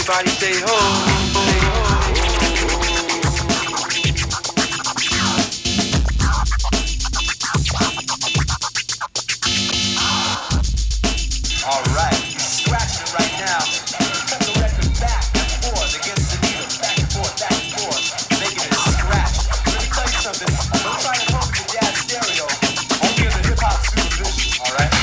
Everybody say ho, say ho. All right, scratching it right now. Cut the record back and forth against the needle, back and forth, making it scratch. Let me tell you something. Don't try to hook your dad's stereo. Only under hip hop supervision. All right.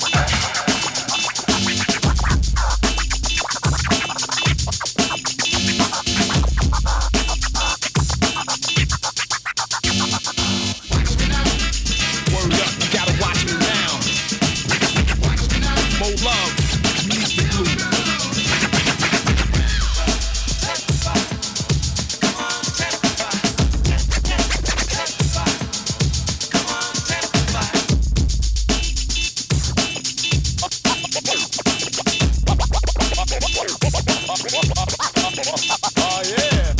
Word up, you gotta watch me now. More love, music blue. Oh yeah.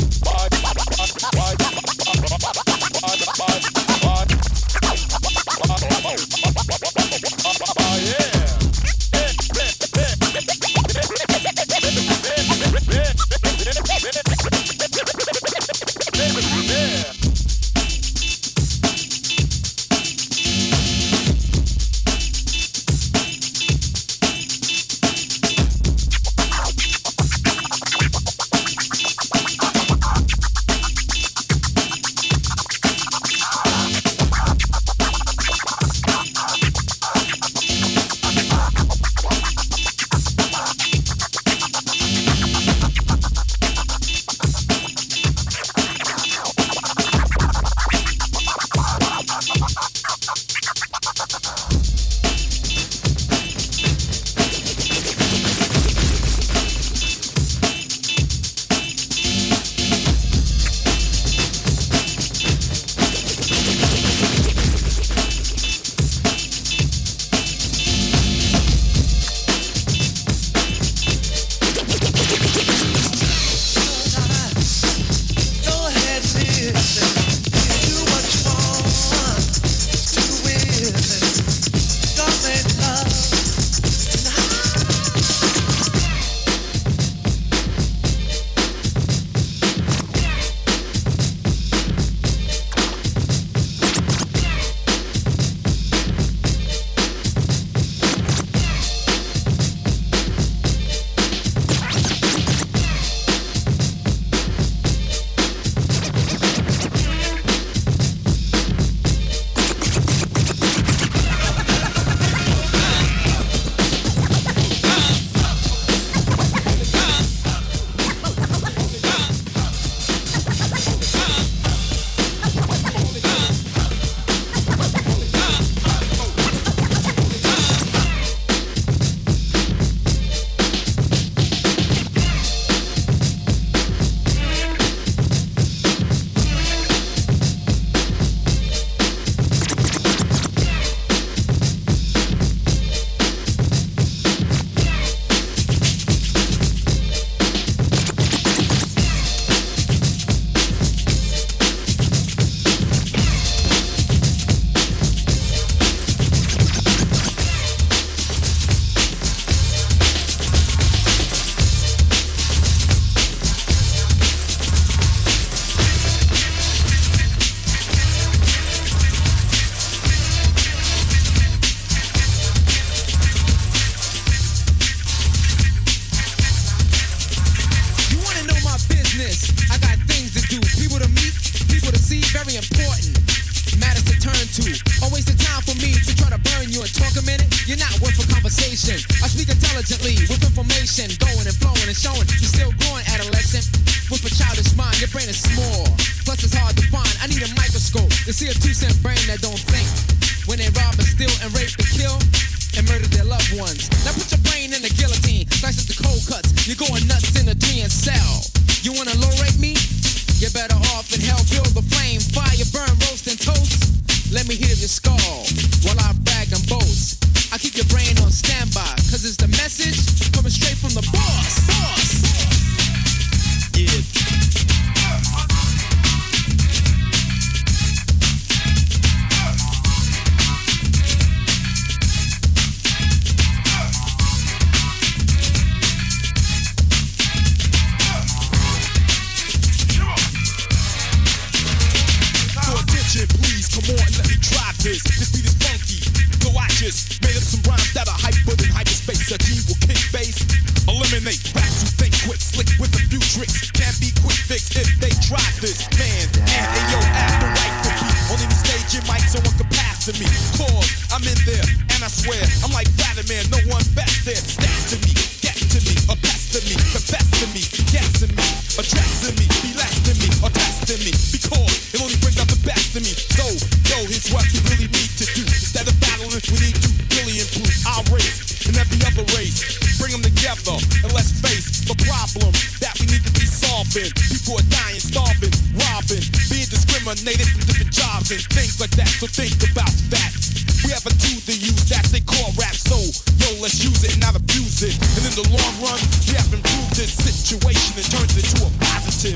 Come on and let me try this. This beat is funky. So I just made up some rhymes that are hyper than hyperspace. A G will kick bass, eliminate raps who think quick, slick with a few tricks. Can't be quick fix if they try this. Man, and yo, after right to keep on any stage in mic, someone can pass to me. Pause, I'm in there, and I swear, I'm like Vladimir, no one best there. Step to me, get to me, or pest to me, confess to me, guess to me, addressing me, be less than me, or testing me, because it only brings out the best in me. So, yo, here's what we really need to do. Instead of battling, we need to really improve our race and every other race. Bring them together and let's face the problems that we need to be solving. People are dying, starving, robbing, being discriminated from different jobs and things like that. So think about that. We have a tool to use that they call rap. So, yo, let's use it and not abuse it. And in the long run, we have improved this situation and turned it into a positive.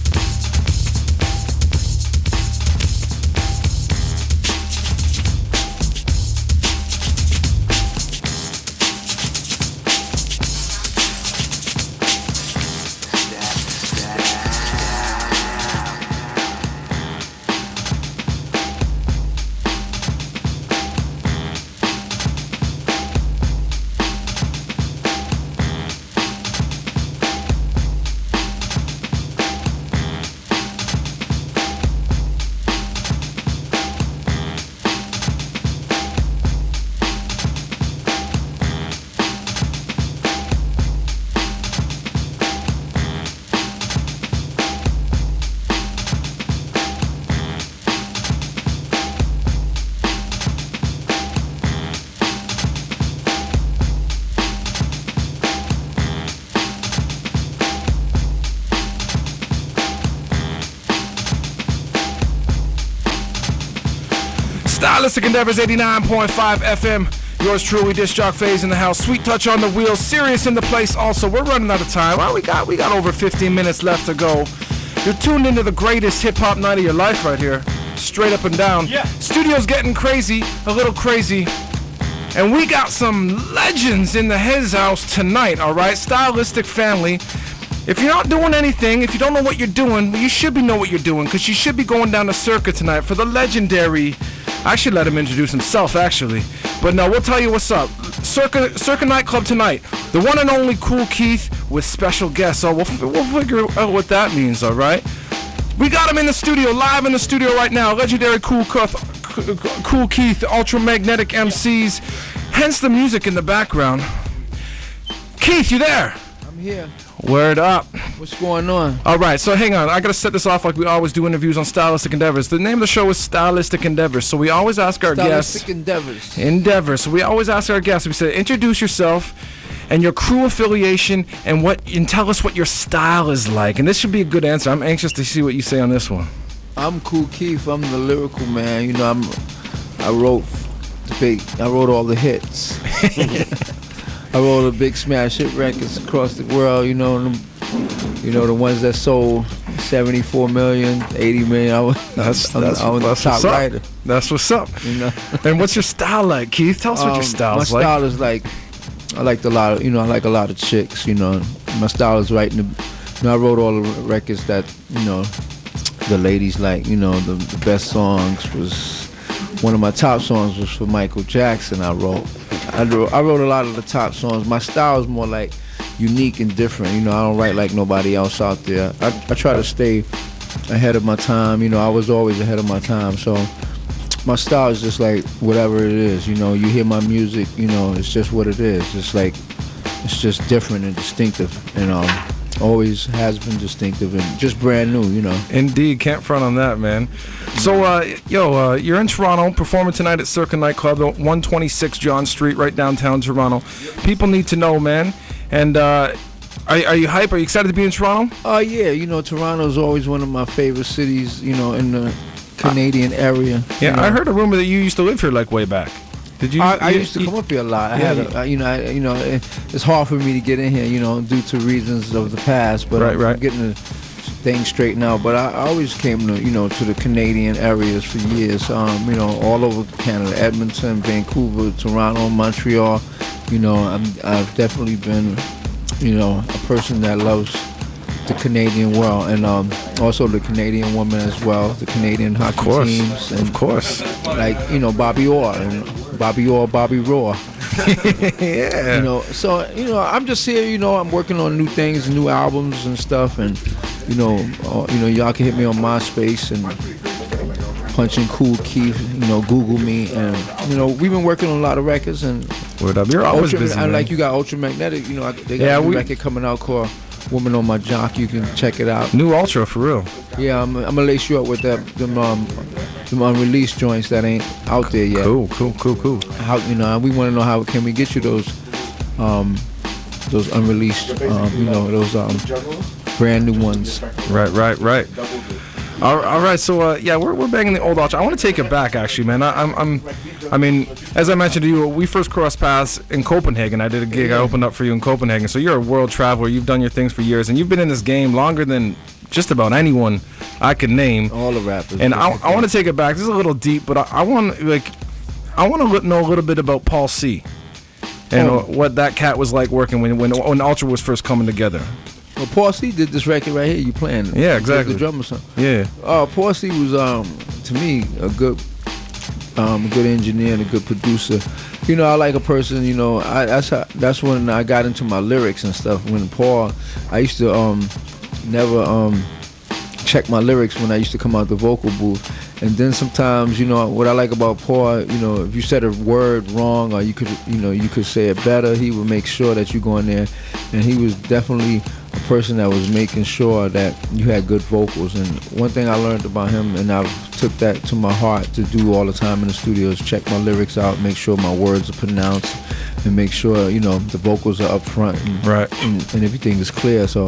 Stylistic Endeavors 89.5 FM. Yours truly, Disc Jock Phase in the house. Sweet Touch on the wheels. Serious in the place also. We're running out of time. Well, we got over 15 minutes left to go. You're tuned into the greatest hip-hop night of your life right here. Straight up and down. Yeah. Studio's getting crazy, a little crazy. And we got some legends in the His house tonight, all right? Stylistic family. If you're not doing anything, if you don't know what you're doing, you should know what you're doing, because you should be going down to Circa tonight for the legendary... I should let him introduce himself, actually. But no, we'll tell you what's up. Circa Nightclub tonight. The one and only Kool Keith with special guests. So we'll figure out what that means, all right? We got him in the studio, live in the studio right now. Legendary Kool Keith, Ultramagnetic MCs. Hence the music in the background. Keith, you there? I'm here. Word up. What's going on? All right, so hang on. I got to set this off like we always do interviews on Stylistic Endeavors. The name of the show is Stylistic Endeavors, so we always ask our guests... Stylistic Endeavors. So we always ask our guests, we say, introduce yourself and your crew affiliation and tell us what your style is like. And this should be a good answer. I'm anxious to see what you say on this one. I'm Kool Keith. I'm the lyrical man. You know, I wrote all the hits. I wrote the big smash hit records across the world, the ones that sold 74 million, 80 million. I was the top writer. That's what's up. And what's your style like, Keith? Tell us what your style is like. My style is like, I like a lot of chicks, My style is writing I wrote all the records that, the ladies like, the best songs was, one of my top songs was for Michael Jackson. I wrote a lot of the top songs. My style is more like unique and different. I don't write like nobody else out there. I try to stay ahead of my time. I was always ahead of my time. So my style is just like whatever it is. You hear my music, it's just what it is. It's just different and distinctive. Always has been distinctive and just brand new, Indeed, can't front on that, man. So, you're in Toronto, performing tonight at Circa Nightclub, 126 John Street, right downtown Toronto. People need to know, man. And are you hype? Are you excited to be in Toronto? Yeah. Toronto's always one of my favorite cities, in the Canadian area. Yeah, I heard a rumor that you used to live here, like, way back. Did you? I used to come up here a lot. It's hard for me to get in here, due to reasons of the past. But I'm getting the thing straightened out. But I always came to, to the Canadian areas for years. All over Canada, Edmonton, Vancouver, Toronto, Montreal. I've definitely been, a person that loves the Canadian world, and also the Canadian women as well, the Canadian hockey teams, and of course, like Bobby Orr and Bobby Roar. yeah. So I'm just here. I'm working on new things, new albums and stuff, and y'all can hit me on MySpace and punch in Cool Keith. Google me, and we've been working on a lot of records. And word up, you're always busy. And man. like you got Ultramagnetic. They got a new record coming out called Woman on My Jock. You can check it out. New Ultra for real. Yeah, I'm gonna lace you up with them unreleased joints that ain't out there yet. Cool. How we want to know how can we get you those unreleased those brand new ones. Right. All right, so we're banging the old Ultra. I want to take it back, actually, man. I mean, as I mentioned to you, we first crossed paths in Copenhagen. I did a gig. I opened up for you in Copenhagen. So you're a world traveler. You've done your things for years, and you've been in this game longer than just about anyone I could name. All the rappers. And I want to take it back. This is a little deep, but I want to know a little bit about Paul C. And what that cat was like working when Ultra was first coming together. Well, Paul C did this record right here. You playing? Yeah, exactly. The drummer son. Yeah. Paul C was to me a good engineer and a good producer. I like a person. That's when I got into my lyrics and stuff. When Paul, I used to never check my lyrics when I used to come out the vocal booth. And then sometimes, what I like about Paul, if you said a word wrong or you could say it better, he would make sure that you go in there. And he was definitely a person that was making sure that you had good vocals. And one thing I learned about him, and I took that to my heart to do all the time in the studio, is check my lyrics out, make sure my words are pronounced, and make sure, the vocals are up front and, right. and everything is clear. So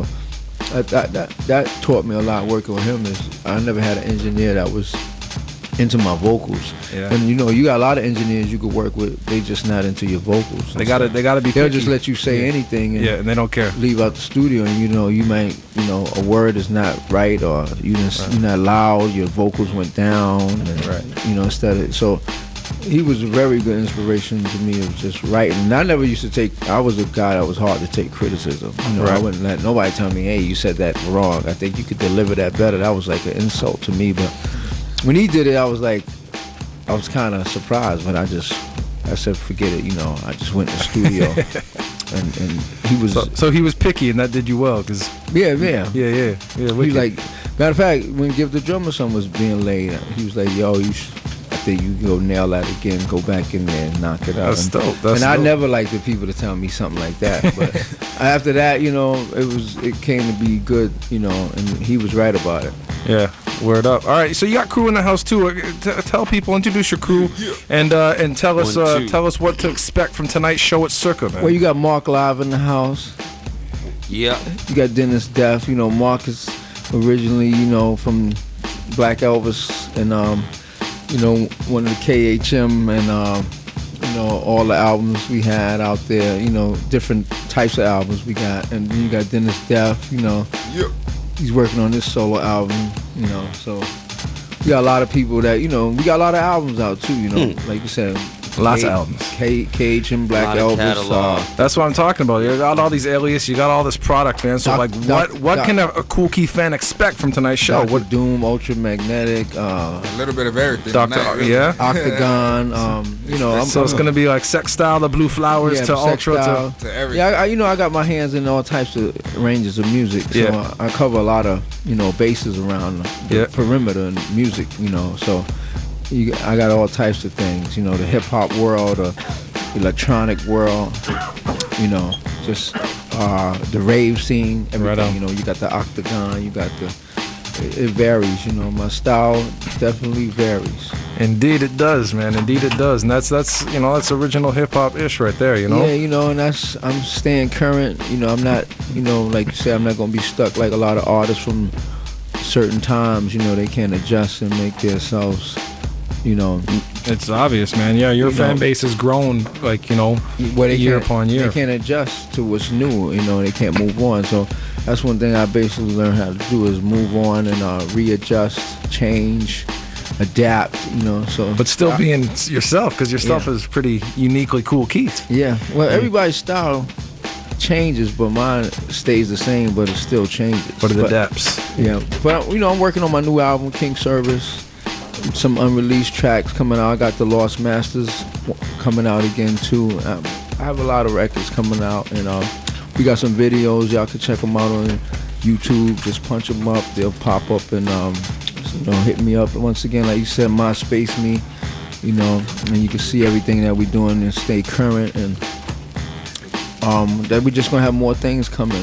that taught me a lot working with him. Is I never had an engineer that was into my vocals. Yeah. And you got a lot of engineers you could work with, they just not into your vocals. They gotta be They'll picky. just let you say anything and, and they don't care. Leave out the studio, and you might a word is not right, or you're not loud, your vocals went down, and instead of, so he was a very good inspiration to me of just writing. And I never used to I was a guy that was hard to take criticism. I wouldn't let nobody tell me, hey, you said that wrong, I think you could deliver that better. That was like an insult to me. But when he did it, I was kind of surprised, but I said, forget it, I just went to the studio. and he was... So he was picky, and that did you well, because... Yeah. He was like, matter of fact, when Give the Drummer Son was being laid, he was like, yo, I think you go nail that again, go back in there and knock it out. That's dope. I never liked the people to tell me something like that. But after that, it came to be good, and he was right about it. Yeah, word up. All right, so you got crew in the house too. Tell people, introduce your crew, and tell us what to expect from tonight's show at Circa, man. Well, you got Mark live in the house. Yeah. You got Dennis Def. Mark is originally, from Black Elvis and one of the KHM and all the albums we had out there. Different types of albums we got, and then you got Dennis Def. Yep. He's working on this solo album, so we got a lot of people that, we got a lot of albums out too, like you said. Lots of albums. KHM, Black Elvis. That's what I'm talking about. You got all these alias, you got all this product, man. So what can a Cool Key fan expect from tonight's show? Dr. Doom, Ultramagnetic, a little bit of everything. Octagon, so it's gonna be like Sex Style, the Blue Flowers to Ultra to everything. Yeah, I got my hands in all types of ranges of music. So I cover a lot of bases around the perimeter and music. So I got all types of things. The hip hop world, the electronic world. Just the rave scene. Everything. You got the Octagon. You got it varies. My style definitely varies. Indeed it does, man. Indeed it does. And that's original hip hop ish right there, Yeah, and I'm staying current. I'm not, like you say, I'm not gonna be stuck like a lot of artists from certain times. They can't adjust and make themselves. It's obvious, man. Yeah, your fan base has grown, year upon year. They can't adjust to what's new. They can't move on. So that's one thing I basically learned how to do is move on and readjust, change, adapt. So. But still being yourself, because your stuff is pretty uniquely Cool Keith. Yeah. Well, everybody's style changes, but mine stays the same, but it still changes. What are the depths? Yeah, but you know, I'm working on my new album, King Service. Some unreleased tracks coming out. I got the Lost Masters coming out again too. I have a lot of records coming out, and we got some videos. Y'all can check them out on YouTube. Just punch them up; they'll pop up, and hit me up. Once again, like you said, MySpace me. You know, and you can see everything that we're doing and stay current, and that we're just gonna have more things coming,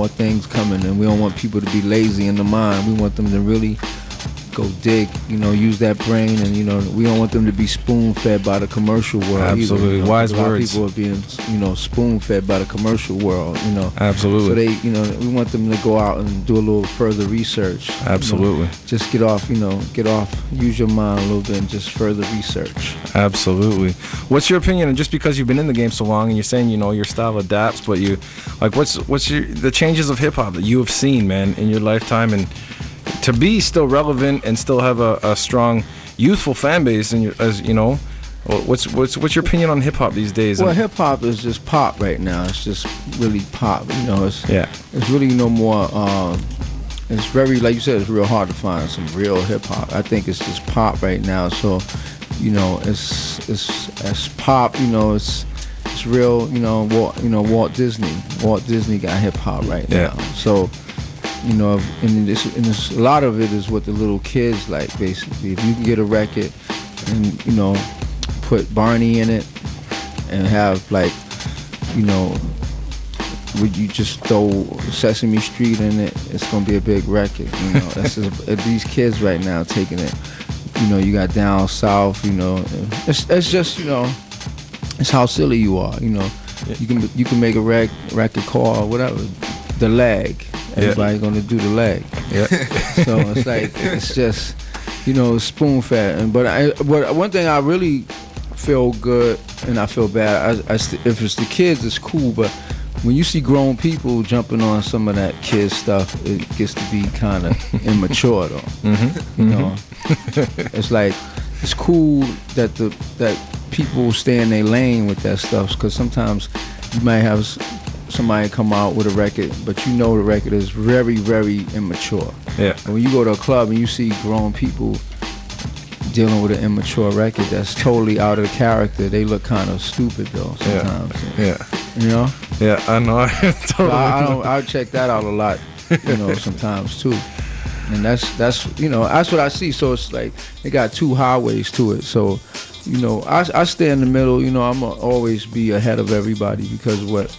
and we don't want people to be lazy in the mind. We want them to really go dig, you know, use that brain, and you know, we don't want them to be spoon-fed by the commercial world. Absolutely, either, you know? wise a lot words. Of people are being, you know, spoon-fed by the commercial world. You know, Absolutely. So they, you know, we want them to go out and do a little further research. Absolutely. You know, just get off, use your mind a little bit, and just further research. Absolutely. What's your opinion? And just because you've been in the game so long, and you're saying, you know, your style adapts, but you, like, what's the changes of hip hop that you have seen, man, in your lifetime, and to be still relevant and still have a strong youthful fan base, and as you know, what's your opinion on hip hop these days? Well, hip hop is just pop right now. It's just really pop. You know, it's really no more. It's very, like you said, it's real hard to find some real hip hop. I think it's just pop right now. So, you know, it's pop. You know, it's real. You know, Walt Disney. Walt Disney got hip hop right now. So, you know, and this, a lot of it is what the little kids like, basically. If you can get a record and, you know, put Barney in it and have, like, you know, would you just throw Sesame Street in it, it's gonna be a big record, you know. That's just, these kids right now taking it, you know, you got Down South, you know, it's just, you know, it's how silly you are, you know. You can make a record called whatever, The Leg. Everybody gonna do the leg. Yeah. So it's like, it's just, you know, spoon fed. But one thing I really feel good, and I feel bad. If it's the kids, it's cool. But when you see grown people jumping on some of that kid stuff, it gets to be kind of immature, though. Mm-hmm. You know, it's like, it's cool that people stay in their lane with that stuff, because sometimes you might have somebody come out with a record, but you know the record is very, very immature. Yeah. And when you go to a club and you see grown people dealing with an immature record that's totally out of the character, they look kind of stupid though sometimes. Yeah. You know? Yeah, I know. Totally. I check that out a lot, you know, sometimes too. And that's you know, that's what I see. So it's like it got two highways to it. So, you know, I stay in the middle. You know, I'm gonna always be ahead of everybody, because what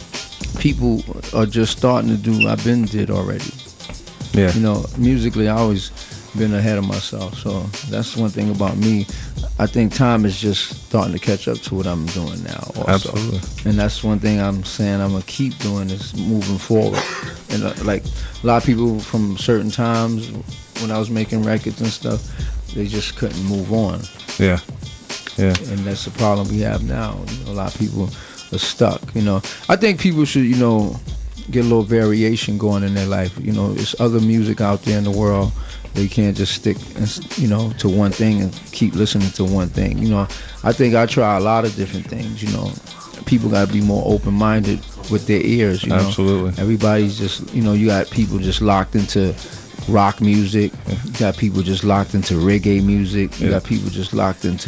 people are just starting to do, I've been did already. Yeah. You know, musically, I always been ahead of myself. So that's one thing about me. I think time is just starting to catch up to what I'm doing now also. Absolutely. And that's one thing I'm saying I'm gonna keep doing, is moving forward. And like a lot of people from certain times when I was making records and stuff, they just couldn't move on. Yeah. Yeah. And that's the problem we have now. You know, a lot of people are stuck, you know. I think people should, you know, get a little variation going in their life. You know, there's other music out there in the world. They can't just stick, you know, to one thing and keep listening to one thing. You know, I think I try a lot of different things, you know. People got to be more open-minded with their ears, you know. Absolutely. Everybody's just, you know, you got people just locked into rock music. You got people just locked into reggae music. You got people just locked into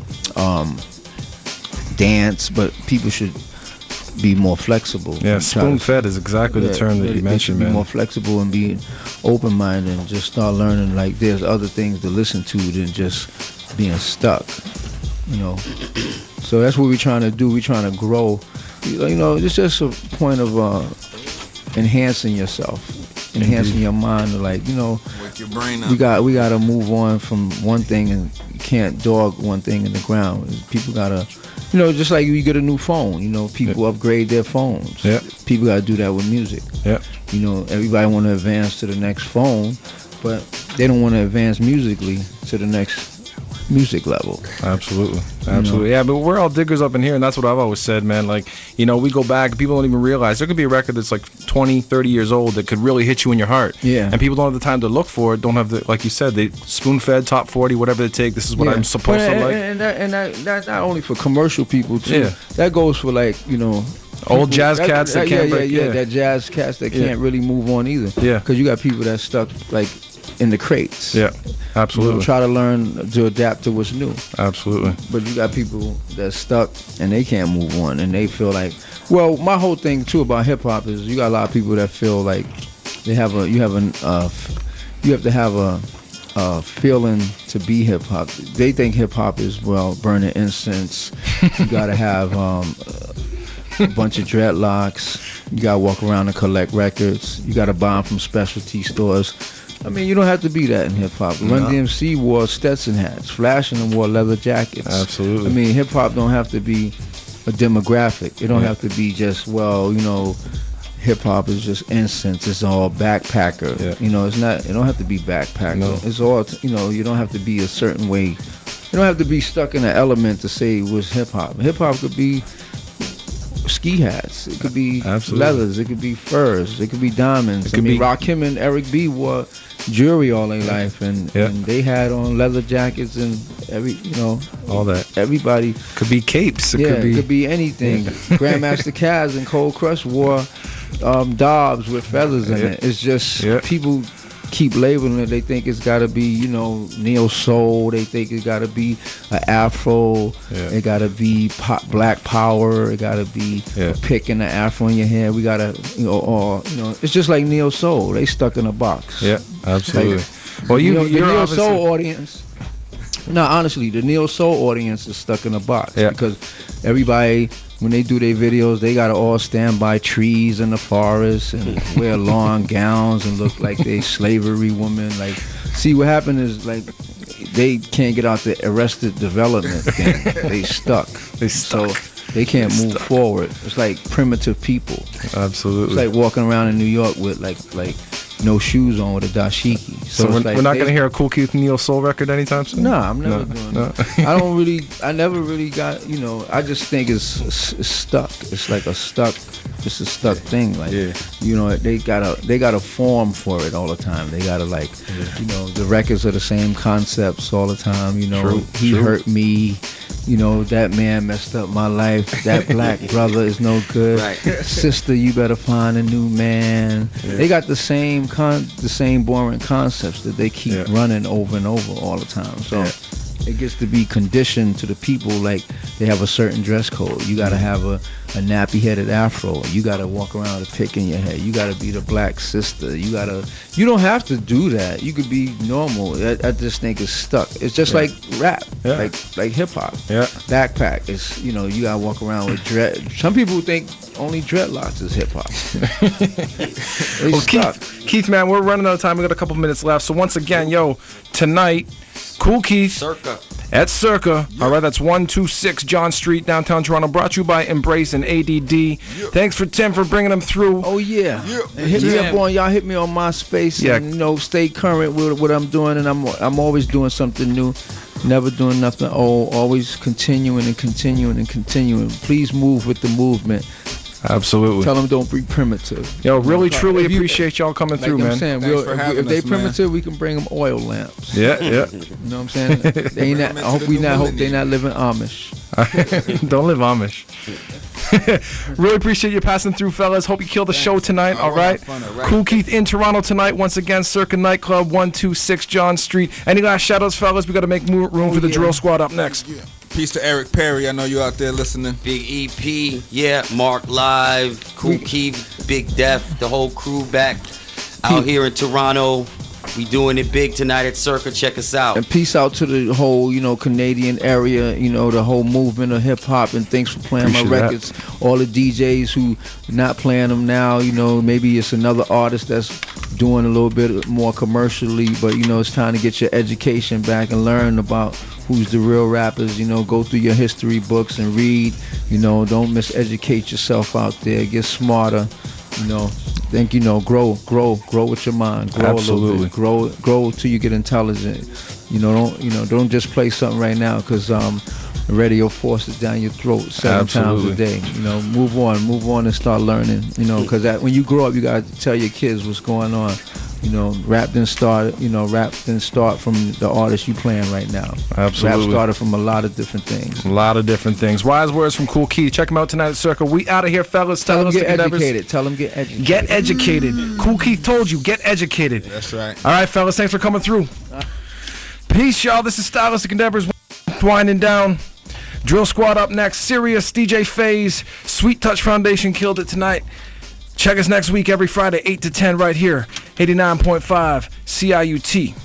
dance, but people should be more flexible. Yeah, spoon-fed is exactly the term that you mentioned, be man. more flexible and be open-minded and just start learning, like, there's other things to listen to than just being stuck, you know. So that's what we're trying to do. We're trying to grow. You know, it's just a point of enhancing yourself, enhancing your mind, like, you know, Wake your brain up. we got to move on from one thing, and you can't dog one thing in the ground. People got to, you know, just like you get a new phone, you know, people upgrade their phones. Yeah. People got to do that with music. Yeah. You know, everybody want to advance to the next phone, but they don't want to advance musically to the next music level. Absolutely. Yeah, but we're all diggers up in here, and that's what I've always said, man. Like, you know, we go back, people don't even realize there could be a record that's like 20, 30 years old that could really hit you in your heart. Yeah. And people don't have the time to look for it, don't have the, like you said, they spoon-fed, top 40, whatever they take, this is what I'm supposed to like. And that's not only for commercial people, too. Yeah. That goes for, like, you know, Old jazz cats that can't break. Yeah, that jazz cats that can't really move on either. Yeah. Because you got people that stuck like in the crates. Yeah, absolutely. You know, try to learn to adapt to what's new. Absolutely. But you got people that's stuck and they can't move on, and they feel like, well, my whole thing too about hip hop is you got a lot of people that feel like you have to have a feeling to be hip hop. They think hip hop is, well, burning incense. You got to have a bunch of dreadlocks. You got to walk around and collect records. You got to buy them from specialty stores. I mean, you don't have to be that in hip hop. Run DMC wore Stetson hats. Flash and them wore leather jackets. Absolutely. I mean, hip hop don't have to be a demographic. It don't have to be just, well, you know, hip hop is just incense. It's all backpacker. Yeah. You know, it's not. It don't have to be backpacker. No. It's all. You know, you don't have to be a certain way. You don't have to be stuck in an element to say it was hip hop. Hip hop could be ski hats. It could be Absolutely. leathers. It could be furs. It could be diamonds. It could be- Rakim and Eric B wore jewelry all their life, and they had on leather jackets and all that. Everybody Could be capes. it could be anything. Grandmaster Caz and Cold Crush wore Dobbs with feathers in it. It's just people keep labeling it. They think it's got to be, you know, neo soul. They think it's got to be an afro. It got to be black power. It got to be a pick and an afro in your hair. We got to, you know, or you know, it's just like neo soul. They stuck in a box. Yeah, absolutely. Like, Well, the you're neo obviously- soul audience. No, honestly, the neo soul audience is stuck in a box because everybody, when they do their videos, they gotta all stand by trees in the forest and wear long gowns and look like they slavery women. Like, see, what happened is like they can't get out the Arrested Development thing. They stuck. So they can't move forward. It's like primitive people. Absolutely. It's like walking around in New York with like no shoes on with a dashiki. So it's we're not gonna hear a Cool Keith Neo Soul record anytime soon. Nah, I'm never doing that. I never really got, you know, I just think it's stuck. It's like a stuck thing. Like, you know, they got a form for it all the time. They gotta like, you know, the records are the same concepts all the time. You know, he hurt me. You know, that man messed up my life. That black brother is no good. Right. Sister, you better find a new man. They got the same boring concepts that they keep running over and over all the time. So it gets to be conditioned to the people like they have a certain dress code. You got to have a nappy-headed afro. You got to walk around with a pick in your head. You got to be the black sister. You don't have to do that. You could be normal. I just think it's stuck. It's just like rap, like hip-hop. Yeah. Backpack. It's, you know, you got to walk around with dread. Some people think only dreadlocks is hip-hop. They stuck. Keith, man, we're running out of time. We got a couple minutes left. So once again, tonight, Cool Keith. Circa. At Circa. All right, that's 126 John Street, downtown Toronto. Brought to you by Embrace and ADD. Thanks for Tim for bringing them through. Oh yeah. And hit me up on hit me on MySpace. And, you know, stay current with what I'm doing, and I'm always doing something new. Never doing nothing old. Always continuing and continuing and continuing. Please move with the movement. Absolutely. Tell them don't be primitive. Yo, really, truly appreciate y'all coming through, man. Saying, if they primitive, we can bring them oil lamps. Yeah. You know what I'm saying? I hope they not living Amish. Don't live Amish. Really appreciate you passing through, fellas. Hope you kill the show tonight. All right. Cool Keith in Toronto tonight. Once again, Circa Nightclub, 126 John Street. Any last shout-outs, fellas? We got to make room for the drill squad up next. Peace to Eric Perry. I know you out there listening. Big EP, Mark Live, Cool Keith, Big Def, the whole crew back out here in Toronto. We doing it big tonight at Circa. Check us out. And peace out to the whole, you know, Canadian area, you know, the whole movement of hip hop. And thanks for playing Appreciate my records. All the DJs who not playing them now, you know, maybe it's another artist that's doing a little bit more commercially, but you know, it's time to get your education back and learn about who's the real rappers. You know, go through your history books and read. You know, don't miseducate yourself out there. Get smarter. You know, think, you know, grow with your mind. Grow Absolutely. a little bit. Grow till you get intelligent. Don't just play something right now because the radio forces down your throat 7 times a day. You know, move on and start learning. You know, because when you grow up, you gotta tell your kids what's going on. You know, rap didn't start from the artist you playing right now. Absolutely. Rap started from a lot of different things. A lot of different things. Wise words from Kool Keith. Check him out tonight at Circle. We out of here, fellas. Tell them get educated. Tell them get educated. Get educated. Kool Keith told you, get educated. That's right. All right, fellas. Thanks for coming through. Peace, y'all. This is Stylistic Endeavors winding down. Drill Squad up next. Sirius, DJ FaZe, Sweet Touch Foundation killed it tonight. Check us next week every Friday, 8 to 10 right here. 89.5 CIUT.